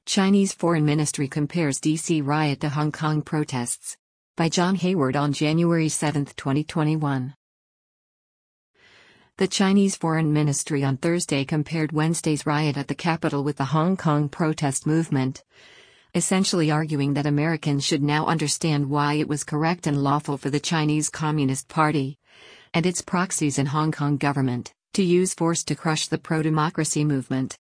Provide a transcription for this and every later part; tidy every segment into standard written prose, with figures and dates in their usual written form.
Chinese Foreign Ministry compares DC riot to Hong Kong protests. By John Hayward on January 7, 2021. The Chinese Foreign Ministry on Thursday compared Wednesday's riot at the Capitol with the Hong Kong protest movement, essentially arguing that Americans should now understand why it was correct and lawful for the Chinese Communist Party and its proxies in Hong Kong government to use force to crush the pro-democracy movement.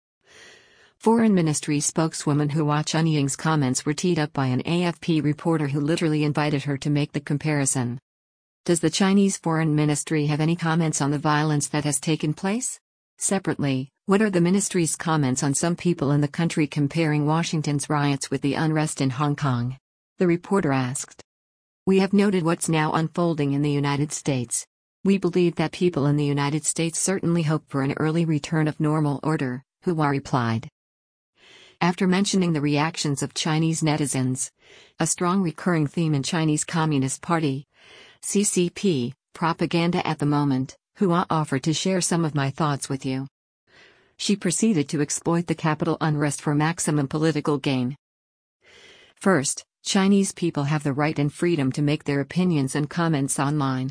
Foreign Ministry spokeswoman Hua Chunying's comments were teed up by an AFP reporter who literally invited her to make the comparison. Does the Chinese Foreign Ministry have any comments on the violence that has taken place? Separately, what are the ministry's comments on some people in the country comparing Washington's riots with the unrest in Hong Kong? The reporter asked. We have noted what's now unfolding in the United States. We believe that people in the United States certainly hope for an early return of normal order, Hua replied. After mentioning the reactions of Chinese netizens, a strong recurring theme in Chinese Communist Party, CCP, propaganda at the moment, Hua offered to share some of my thoughts with you. She proceeded to exploit the capital unrest for maximum political gain. First, Chinese people have the right and freedom to make their opinions and comments online.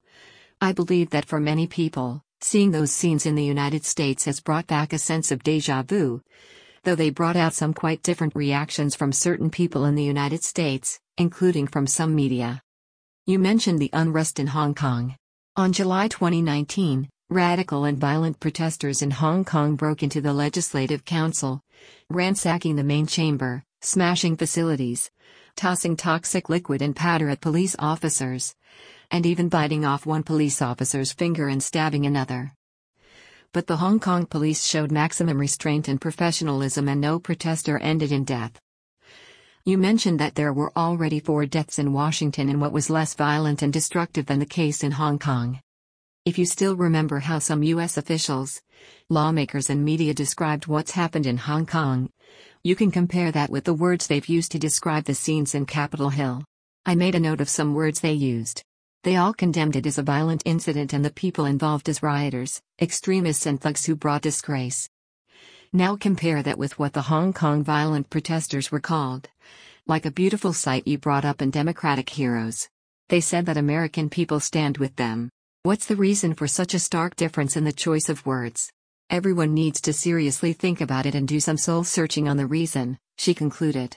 I believe that for many people, seeing those scenes in the United States has brought back a sense of déjà vu, though they brought out some quite different reactions from certain people in the United States, including from some media. You mentioned the unrest in Hong Kong. On July 2019, radical and violent protesters in Hong Kong broke into the Legislative Council, ransacking the main chamber, smashing facilities, tossing toxic liquid and powder at police officers, and even biting off one police officer's finger and stabbing another. But the Hong Kong police showed maximum restraint and professionalism and no protester ended in death. You mentioned that there were already 4 deaths in Washington in what was less violent and destructive than the case in Hong Kong. If you still remember how some U.S. officials, lawmakers and media described what's happened in Hong Kong, you can compare that with the words they've used to describe the scenes in Capitol Hill. I made a note of some words they used. They all condemned it as a violent incident and the people involved as rioters, extremists and thugs who brought disgrace. Now compare that with what the Hong Kong violent protesters were called. Like a beautiful sight you brought up and democratic heroes. They said that American people stand with them. What's the reason for such a stark difference in the choice of words? Everyone needs to seriously think about it and do some soul searching on the reason, she concluded.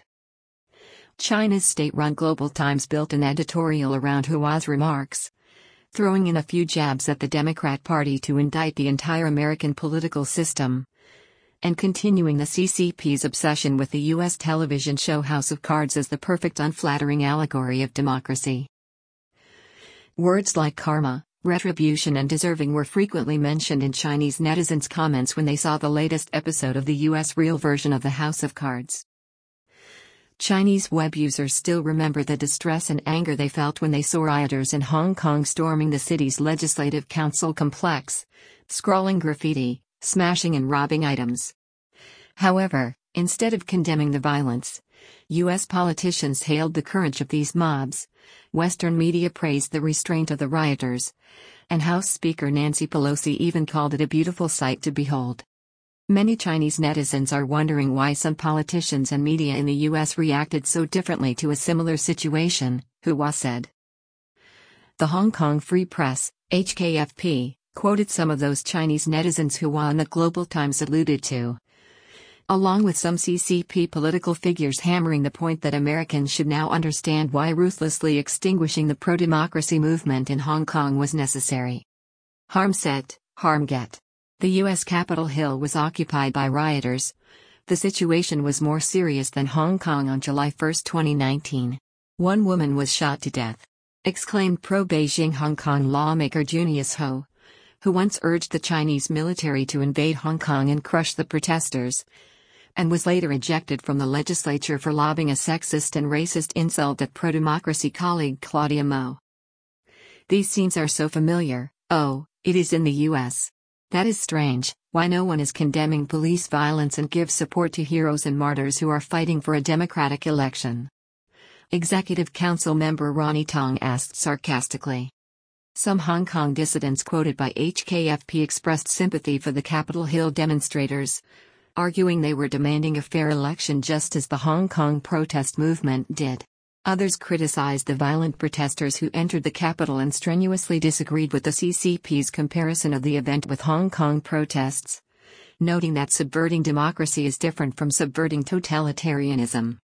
China's state-run Global Times built an editorial around Hua's remarks, throwing in a few jabs at the Democrat Party to indict the entire American political system, and continuing the CCP's obsession with the U.S. television show House of Cards as the perfect unflattering allegory of democracy. Words like karma, retribution and deserving were frequently mentioned in Chinese netizens' comments when they saw the latest episode of the U.S. real version of the House of Cards. Chinese web users still remember the distress and anger they felt when they saw rioters in Hong Kong storming the city's Legislative Council complex, scrawling graffiti, smashing and robbing items. However, instead of condemning the violence, U.S. politicians hailed the courage of these mobs, Western media praised the restraint of the rioters, and House Speaker Nancy Pelosi even called it a beautiful sight to behold. Many Chinese netizens are wondering why some politicians and media in the U.S. reacted so differently to a similar situation, Hua said. The Hong Kong Free Press, HKFP, quoted some of those Chinese netizens Hua and the Global Times alluded to, along with some CCP political figures hammering the point that Americans should now understand why ruthlessly extinguishing the pro-democracy movement in Hong Kong was necessary. Harm set, harm get. The U.S. Capitol Hill was occupied by rioters. The situation was more serious than Hong Kong on July 1, 2019. One woman was shot to death, exclaimed pro-Beijing Hong Kong lawmaker Junius Ho, who once urged the Chinese military to invade Hong Kong and crush the protesters, and was later ejected from the legislature for lobbing a sexist and racist insult at pro-democracy colleague Claudia Mo. These scenes are so familiar. Oh, it is in the U.S. That is strange, why no one is condemning police violence and gives support to heroes and martyrs who are fighting for a democratic election. Executive Council member Ronnie Tong asked sarcastically. Some Hong Kong dissidents quoted by HKFP expressed sympathy for the Capitol Hill demonstrators, arguing they were demanding a fair election just as the Hong Kong protest movement did. Others criticized the violent protesters who entered the capital and strenuously disagreed with the CCP's comparison of the event with Hong Kong protests, noting that subverting democracy is different from subverting totalitarianism.